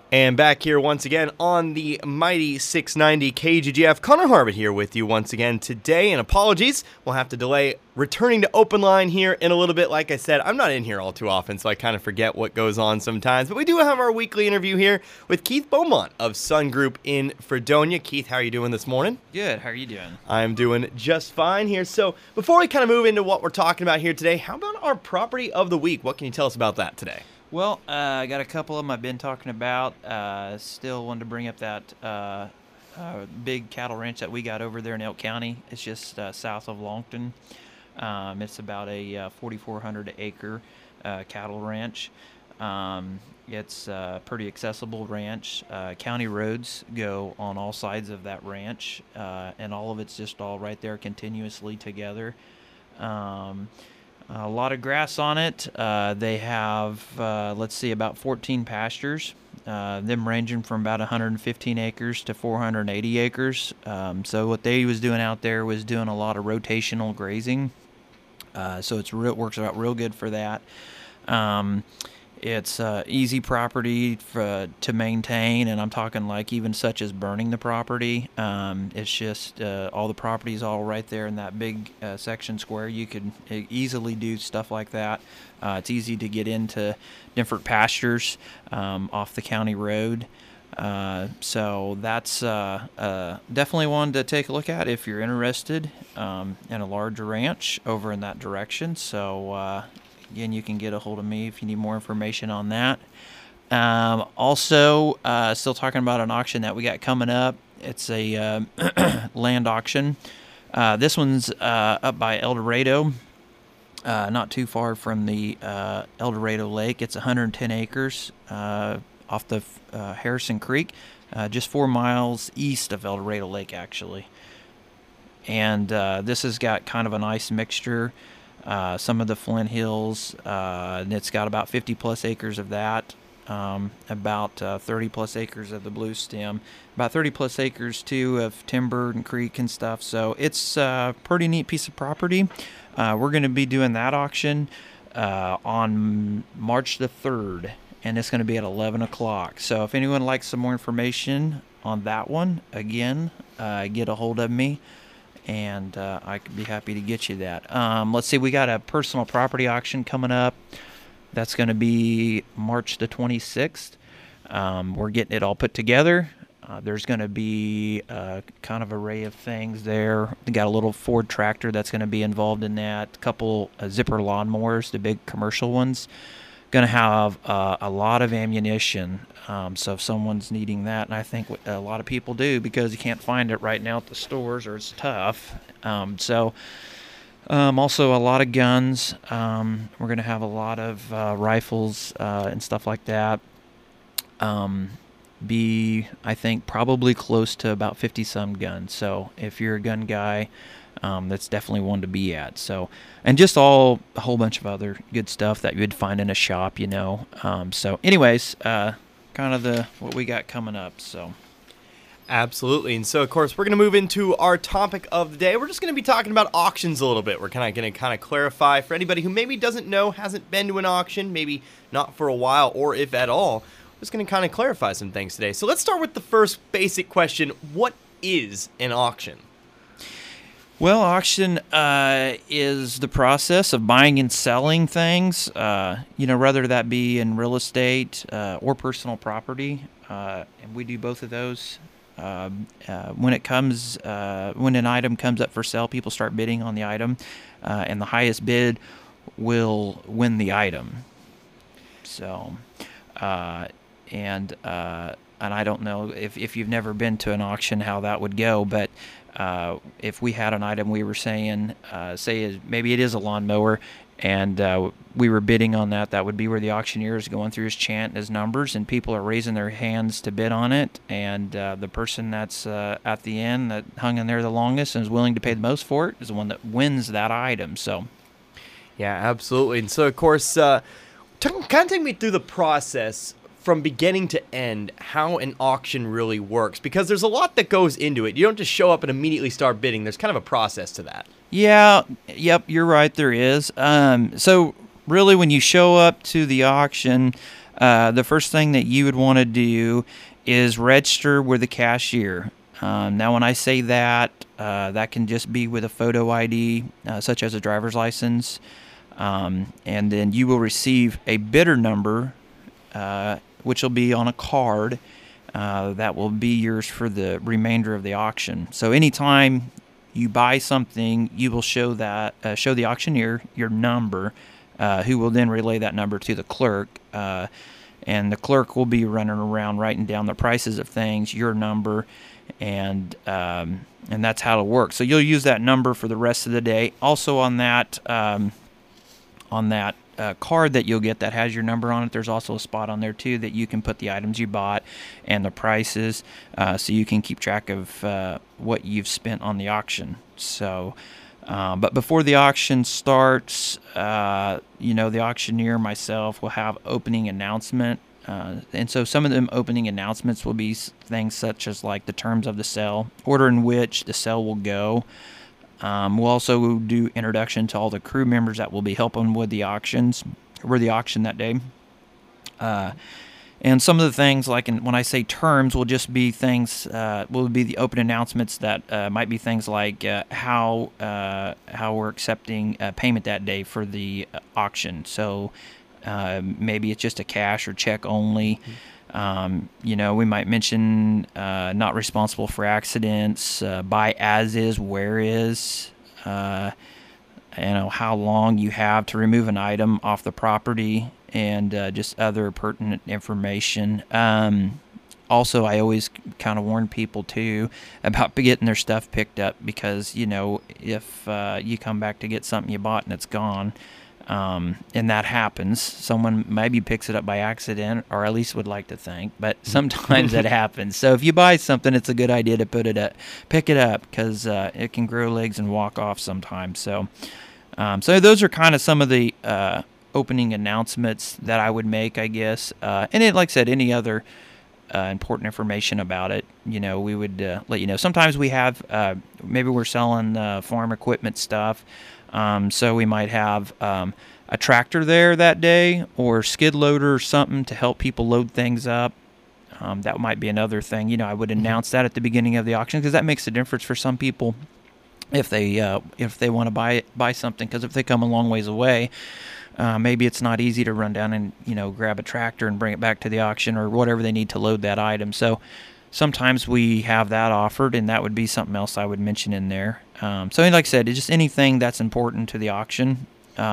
And back here once again on the mighty 690 KGGF, Connor Harmon here with you once again today. And apologies, we'll have to delay returning to open line here in a little bit. Like I said, I'm not in here all too often, so I kind of forget what goes on sometimes. But we do have our weekly interview here with Keith Beaumont of Sun Group in Fredonia. Keith, how are you doing this morning? Good. How are you doing? I'm doing just fine here. So before we kind of move into what we're talking about here today, how about our property of the week? What can you tell us about that today? Well, I got a couple of them I've been talking about. Still wanted to bring up that big cattle ranch that we got over there in Elk County. It's just south of Longton. It's about a 4,400 acre cattle ranch. It's a pretty accessible ranch. County roads go on all sides of that ranch, and all of it's just all right there continuously together. A lot of grass on it. They have, about 14 pastures, them ranging from about 115 acres to 480 acres. So what they was doing out there was doing a lot of rotational grazing. So it works out real good for that. It's easy property to maintain, and I'm talking like even such as burning the property. It's just all the properties all right there in that big section square. You could easily do stuff like that. It's easy to get into different pastures off the county road. So that's definitely one to take a look at if you're interested in a larger ranch over in that direction. So again, you can get a hold of me if you need more information on that. Also, still talking about an auction that we got coming up. It's a land auction. This one's up by El Dorado, not too far from the El Dorado Lake. It's 110 acres off the Harrison Creek, just 4 miles east of El Dorado Lake, actually. And this has got kind of a nice mixture. Some of the Flint Hills, and it's got about 50 plus acres of that, about 30 plus acres of the Blue Stem, about 30 plus acres too of timber and creek and stuff. So it's a pretty neat piece of property. We're going to be doing that auction on March the 3rd, and it's going to be at 11 o'clock. So if anyone likes some more information on that one, again, get a hold of me. And I could be happy to get you that. Let's see, we got a personal property auction coming up. That's going to be March the 26th. We're getting it all put together. There's going to be a kind of array of things there. We got a little Ford tractor that's going to be involved in that. A couple zipper lawnmowers, the big commercial ones. Going to have a lot of ammunition. So if someone's needing that, and I think a lot of people do because you can't find it right now at the stores or it's tough. Also a lot of guns. We're going to have a lot of rifles and stuff like that. I think probably close to about 50 some guns. So if you're a gun guy, that's definitely one to be at. So, and just a whole bunch of other good stuff that you'd find in a shop, So anyways, kind of what we got coming up. So absolutely. And so of course we're going to move into our topic of the day. We're just going to be talking about auctions a little bit. We're going to clarify for anybody who maybe doesn't know, hasn't been to an auction, maybe not for a while, or if at all. We're just going to kind of clarify some things today. So let's start with the first basic question. What is an auction? Well, auction is the process of buying and selling things, whether that be in real estate or personal property. And we do both of those. When an item comes up for sale, people start bidding on the item, and the highest bid will win the item. So, and I don't know if you've never been to an auction how that would go, but if we had an item we were saying, maybe it is a lawnmower, and we were bidding on that, that would be where the auctioneer is going through his chant and his numbers, and people are raising their hands to bid on it, and the person that's at the end that hung in there the longest and is willing to pay the most for it is the one that wins that item. So, yeah, absolutely. And so, of course, kind of take me through the process from beginning to end, how an auction really works, because there's a lot that goes into it. You don't just show up and immediately start bidding. There's kind of a process to that. Yeah, you're right, there is. So really when you show up to the auction, The first thing that you would want to do is register with the cashier. Now, when I say that, that can just be with a photo ID, such as a driver's license. And then you will receive a bidder number, which will be on a card. That will be yours for the remainder of the auction. So anytime you buy something, you will show the auctioneer your number, who will then relay that number to the clerk. And the clerk will be running around writing down the prices of things, your number, and that's how it'll work. So you'll use that number for the rest of the day. Also on that card that you'll get that has your number on it, there's also a spot on there too that you can put the items you bought and the prices, so you can keep track of what you've spent on the auction. So, but before the auction starts, the auctioneer, myself, will have opening announcement. And so some of them opening announcements will be things such as like the terms of the sale, order in which the sale will go. We'll also do introduction to all the crew members that will be helping with the auction that day. And some of the things, like when I say terms, will just be things, will be the open announcements that might be things like how we're accepting payment that day for the auction. So maybe it's just a cash or check only. We might mention not responsible for accidents, buy as is, where is, how long you have to remove an item off the property, and just other pertinent information. Also, I always kind of warn people too about getting their stuff picked up, because if you come back to get something you bought and it's gone, and that happens, someone maybe picks it up by accident, or at least would like to think, but sometimes it happens. So if you buy something, it's a good idea to pick it up, because it can grow legs and walk off sometimes. So those are kind of some of the opening announcements that I would make, I guess. And it, like I said, any other important information about it, we would let you know. Sometimes we have, maybe we're selling farm equipment stuff. So we might have a tractor there that day, or skid loader or something to help people load things up. That might be another thing. I would announce that at the beginning of the auction, because that makes a difference for some people if they want to buy something. Because if they come a long ways away, maybe it's not easy to run down and grab a tractor and bring it back to the auction, or whatever they need to load that item. So sometimes we have that offered, and that would be something else I would mention in there. So like I said, it's just anything that's important to the auction.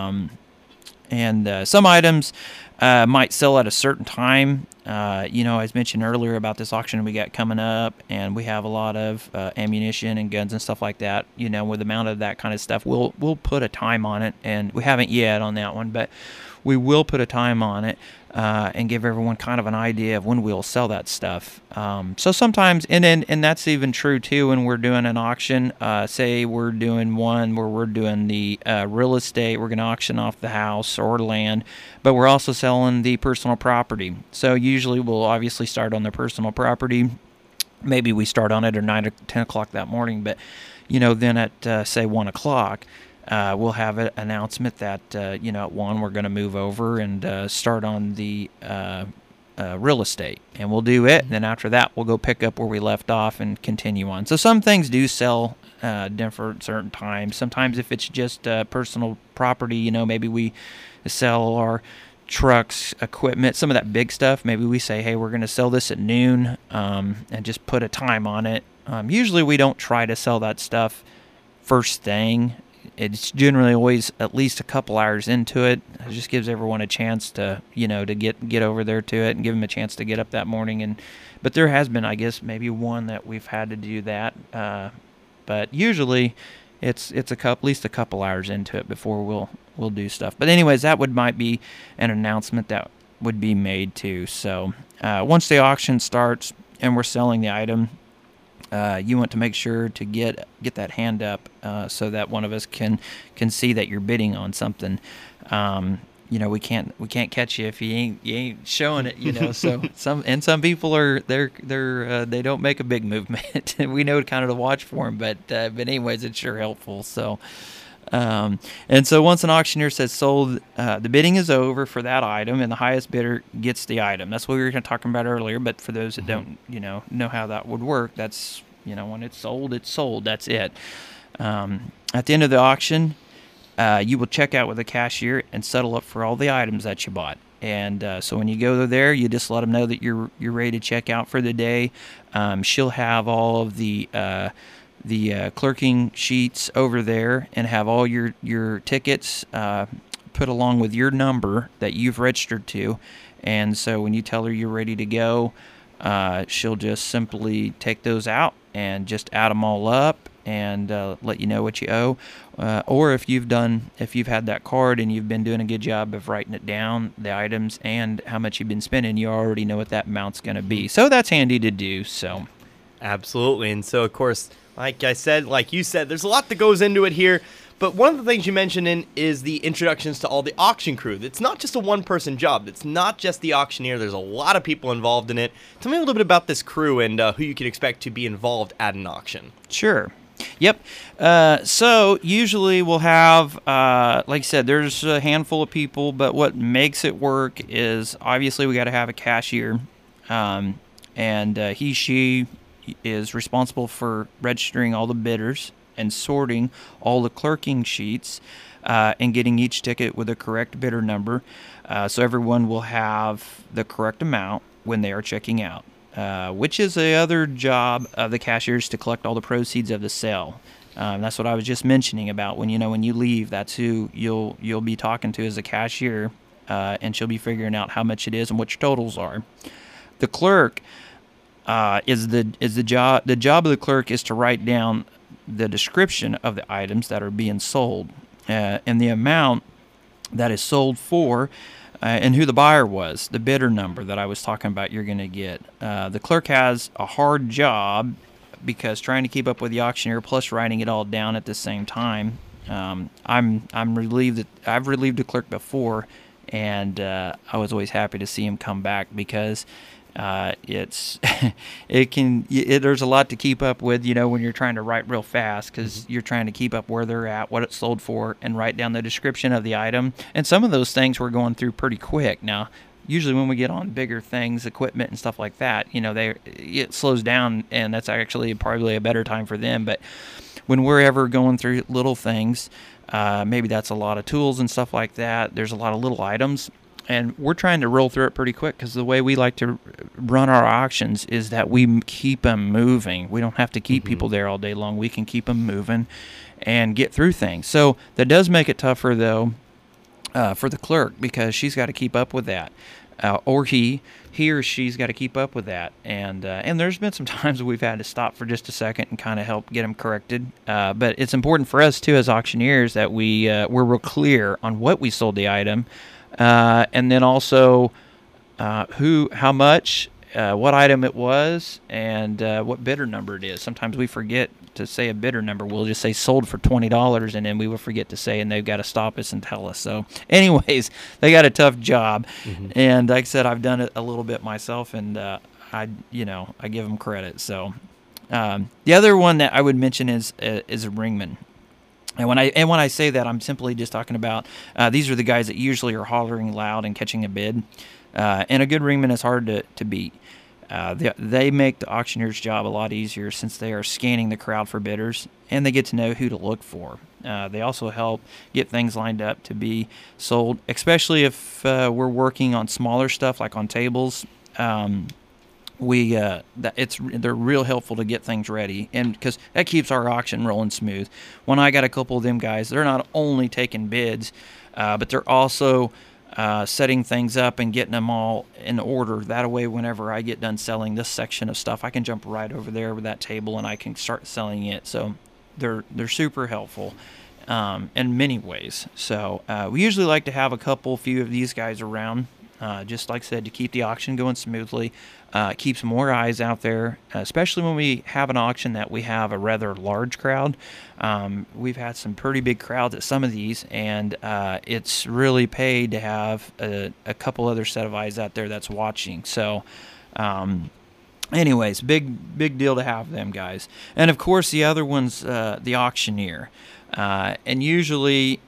And some items might sell at a certain time. As mentioned earlier about this auction we got coming up, and we have a lot of ammunition and guns and stuff like that. With the amount of that kind of stuff, we'll put a time on it, and we haven't yet on that one, but we will put a time on it, and give everyone kind of an idea of when we'll sell that stuff. So sometimes, and that's even true too when we're doing an auction. Say we're doing one where we're doing the real estate, we're going to auction off the house or land, but we're also selling the personal property. So usually we'll obviously start on the personal property. Maybe we start on it at 9 or 10 o'clock that morning, but then at say 1 o'clock, we'll have an announcement that, at 1 we're going to move over and start on the real estate. And we'll do it, and then after that, we'll go pick up where we left off and continue on. So some things do sell different certain times. Sometimes if it's just personal property, maybe we sell our trucks, equipment, some of that big stuff. Maybe we say, hey, we're going to sell this at noon, and just put a time on it. Usually we don't try to sell that stuff first thing. It's generally always at least a couple hours into it. It just gives everyone a chance to, to get over there to it, and give them a chance to get up that morning. But there has been, I guess, maybe one that we've had to do that. But usually it's at least a couple hours into it before we'll do stuff. But anyways, that might be an announcement that would be made too. So once the auction starts and we're selling the item, you want to make sure to get that hand up, so that one of us can see that you're bidding on something. We can't catch you if you ain't showing it. So some people are they don't make a big movement. We know kind of to watch for them, but anyways, it's sure helpful. So And so once an auctioneer says sold, the bidding is over for that item, and the highest bidder gets the item. That's what we were talking about earlier. But for those that don't, know how that would work, that's when it's sold, it's sold. That's it. At the end of the auction, you will check out with the cashier and settle up for all the items that you bought. And so when you go there, you just let them know that you're ready to check out for the day. She'll have all of the clerking sheets over there and have all your tickets put along with your number that you've registered to. And so when you tell her you're ready to go, she'll just simply take those out and just add them all up and let you know what you owe. Or if you've had that card and you've been doing a good job of writing it down, the items and how much you've been spending, you already know what that amount's going to be. So that's handy to do. So absolutely. And so, of course, like I said, like you said, there's a lot that goes into it here. But one of the things you mentioned is the introductions to all the auction crew. It's not just a one-person job. It's not just the auctioneer. There's a lot of people involved in it. Tell me a little bit about this crew and who you can expect to be involved at an auction. Sure. Yep. So usually we'll have, like I said, there's a handful of people, but what makes it work is obviously we got to have a cashier, and she is responsible for registering all the bidders and sorting all the clerking sheets and getting each ticket with a correct bidder number, so everyone will have the correct amount when they are checking out. Which is the other job of the cashiers, to collect all the proceeds of the sale. That's what I was just mentioning about when you leave. That's who you'll be talking to as a cashier, and she'll be figuring out how much it is and what your totals are. The clerk is the job. The job of the clerk is to write down the description of the items that are being sold, and the amount that is sold for. And who the buyer was, the bidder number that I was talking about you're going to get. The clerk has a hard job because trying to keep up with the auctioneer plus writing it all down at the same time. I'm relieved that I've relieved the clerk before, and I was always happy to see him come back because there's a lot to keep up with, when you're trying to write real fast, because you're trying to keep up where they're at, what it's sold for, and write down the description of the item. And some of those things we're going through pretty quick. Now, usually when we get on bigger things, equipment and stuff like that, it slows down, and that's actually probably a better time for them. But when we're ever going through little things, maybe that's a lot of tools and stuff like that. There's a lot of little items. And we're trying to roll through it pretty quick because the way we like to run our auctions is that we keep them moving. We don't have to keep people there all day long. We can keep them moving and get through things. So that does make it tougher, though, for the clerk, because she's got to keep up with that. Or he or she's got to keep up with that. And there's been some times we've had to stop for just a second and kind of help get them corrected. But it's important for us, too, as auctioneers, that we're real clear on what we sold the item. And then also how much, what item it was, and what bidder number it is. Sometimes we forget to say a bidder number. We'll just say sold for $20, and then we will forget to say, and they've got to stop us and tell us. So anyways, they got a tough job. And like I said, I've done it a little bit myself, and I give them credit. So the other one that I would mention is a ringman. And when I say that, I'm simply just talking about these are the guys that usually are hollering loud and catching a bid. And a good ringman is hard to beat. They make the auctioneer's job a lot easier since they are scanning the crowd for bidders, and they get to know who to look for. They also help get things lined up to be sold, especially if we're working on smaller stuff like on tables. They're real helpful to get things ready, and because that keeps our auction rolling smooth. When I got a couple of them guys, they're not only taking bids, but they're also setting things up and getting them all in order. That way, whenever I get done selling this section of stuff, I can jump right over there with that table and I can start selling it. So they're super helpful in many ways. So we usually like to have a few of these guys around. Just like I said, to keep the auction going smoothly, keeps more eyes out there, especially when we have an auction that we have a rather large crowd. We've had some pretty big crowds at some of these, and it's really paid to have a couple other set of eyes out there that's watching. So anyways, big deal to have them guys. And of course, the other one's the auctioneer. And usually,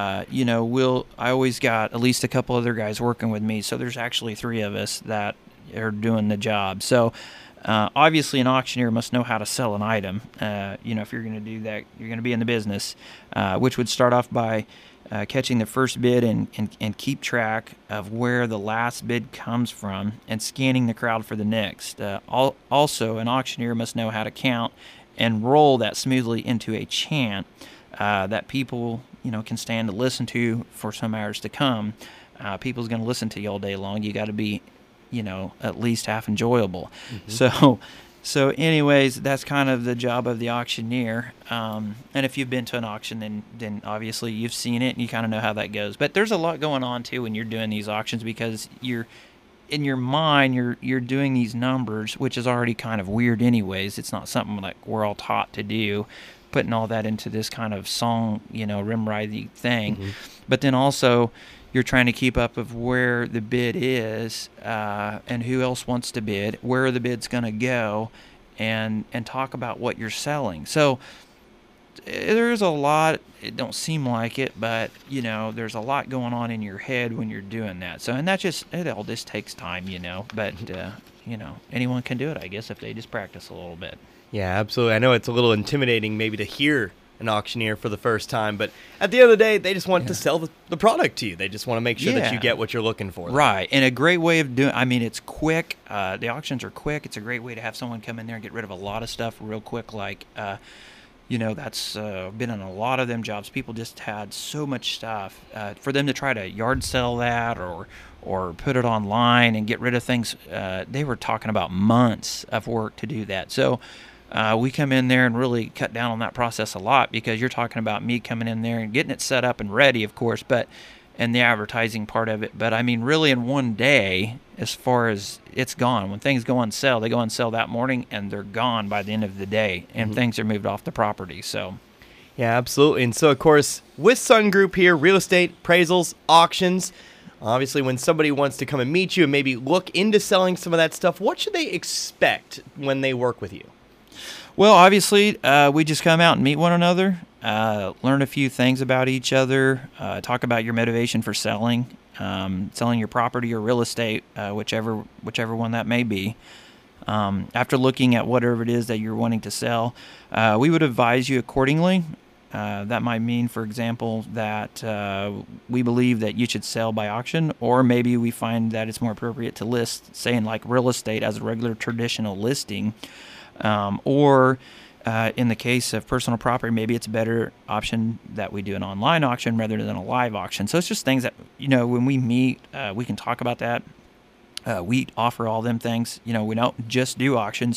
I always got at least a couple other guys working with me. So there's actually 3 of us that are doing the job. So obviously, an auctioneer must know how to sell an item. If you're going to do that, you're going to be in the business, which would start off by catching the first bid and keep track of where the last bid comes from and scanning the crowd for the next. Also, an auctioneer must know how to count and roll that smoothly into a chant that people can stand to listen to for some hours to come. People's going to listen to you all day long. You got to be at least half enjoyable. Mm-hmm. So anyways, that's kind of the job of the auctioneer. And if you've been to an auction, then obviously you've seen it and you kind of know how that goes. But there's a lot going on too when you're doing these auctions, because you're in your mind, you're doing these numbers, which is already kind of weird anyways. It's not something like we're all taught to do, putting all that into this kind of song, rim-writhy thing. Mm-hmm. But then also, you're trying to keep up of where the bid is and who else wants to bid, where the bid's going to go, and talk about what you're selling. So there's a lot. It don't seem like it, but there's a lot going on in your head when you're doing that. So, and it all just takes time, But anyone can do it, I guess, if they just practice a little bit. Yeah, absolutely. I know it's a little intimidating maybe to hear an auctioneer for the first time, but at the end of the day, they just want to sell the product to you. They just want to make sure that you get what you're looking for. Right, and a great way of doing, it's quick. The auctions are quick. It's a great way to have someone come in there and get rid of a lot of stuff real quick. Like, that's been on a lot of them jobs. People just had so much stuff. For them to try to yard sell that or put it online and get rid of things, they were talking about months of work to do that. So we come in there and really cut down on that process a lot, because you're talking about me coming in there and getting it set up and ready, of course, and the advertising part of it. But really in one day, as far as it's gone, when things go on sale, they go on sale that morning and they're gone by the end of the day, and mm-hmm. things are moved off the property. So, yeah, absolutely. And so, of course, with Sun Group here, real estate, appraisals, auctions, obviously when somebody wants to come and meet you and maybe look into selling some of that stuff, what should they expect when they work with you? Well, obviously, we just come out and meet one another, learn a few things about each other, talk about your motivation for selling your property or real estate, whichever one that may be. After looking at whatever it is that you're wanting to sell, we would advise you accordingly. That might mean, for example, that we believe that you should sell by auction, or maybe we find that it's more appropriate to list, say, in like real estate as a regular traditional listing. Or in the case of personal property, maybe it's a better option that we do an online auction rather than a live auction. So it's just things that, when we meet, we can talk about that. We offer all them things. We don't just do auctions.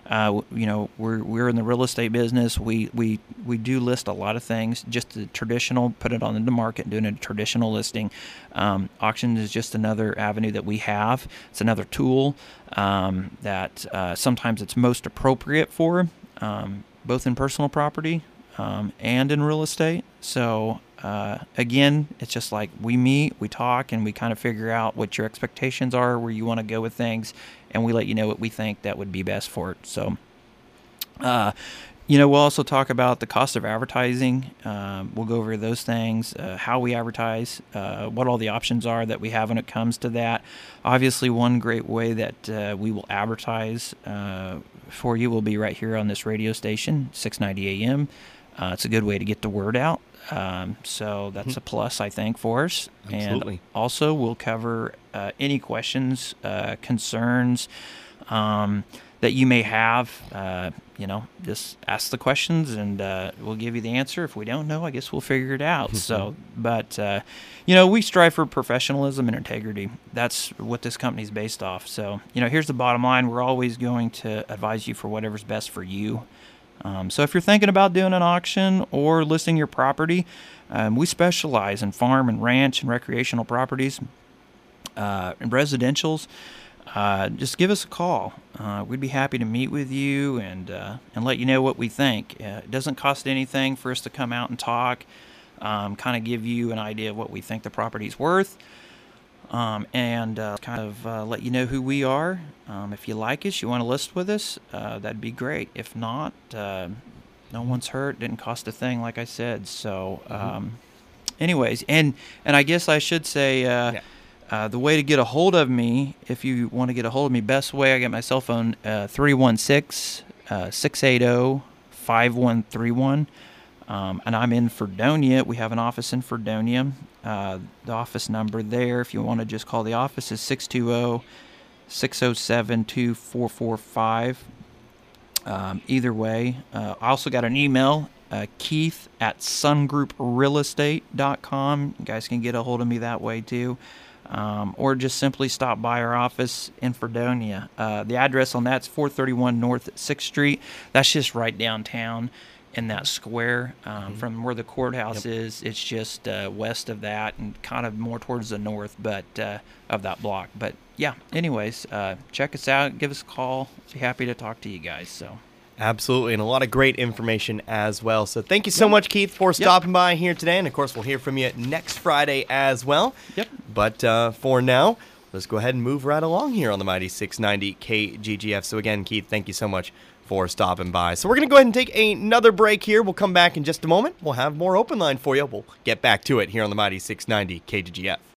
We're in the real estate business. We do list a lot of things, just the traditional, put it on the market, doing a traditional listing. Auction is just another avenue that we have. It's another tool that sometimes it's most appropriate for, both in personal property and in real estate. So again, it's just like we meet, we talk, and we kind of figure out what your expectations are, where you want to go with things, and we let you know what we think that would be best for it. So, we'll also talk about the cost of advertising. We'll go over those things, how we advertise, what all the options are that we have when it comes to that. Obviously, one great way that we will advertise for you will be right here on this radio station, 690 AM. It's a good way to get the word out. So that's a plus, I think, for us. Absolutely. And also, we'll cover any questions, concerns that you may have. Just ask the questions, and we'll give you the answer. If we don't know, I guess we'll figure it out. So, but we strive for professionalism and integrity. That's what this company is based off. So, here's the bottom line: we're always going to advise you for whatever's best for you. So if you're thinking about doing an auction or listing your property, we specialize in farm and ranch and recreational properties and residentials. Just give us a call. We'd be happy to meet with you and let you know what we think. It doesn't cost anything for us to come out and talk, kind of give you an idea of what we think the property's worth. and kind of let you know who we are. If you like us, you want to list with us, that'd be great. If not, no one's hurt. Didn't cost a thing, like I said. So, anyways, and I guess I should say the way to get a hold of me, if you want to get a hold of me, best way, I get my cell phone, 316-680-5131. And I'm in Fredonia. We have an office in Fredonia. The office number there, if you want to just call the office, is 620-607-2445. Either way. I also got an email, keith@sungrouprealestate.com. You guys can get a hold of me that way too. Or just simply stop by our office in Fredonia. The address on that's 431 North 6th Street. That's just right downtown in that square from where the courthouse is. It's just west of that and kind of more towards the north but of that block. But yeah, anyways, check us out. Give us a call. Be happy to talk to you guys. So. Absolutely, and a lot of great information as well. So thank you so much, Keith, for stopping by here today. And, of course, we'll hear from you next Friday as well. Yep. But for now, let's go ahead and move right along here on the Mighty 690 KGGF. So, again, Keith, thank you so much for stopping by. So we're going to go ahead and take another break here. We'll come back in just a moment. We'll have more Open Line for you. We'll get back to it here on the Mighty 690 KGGF.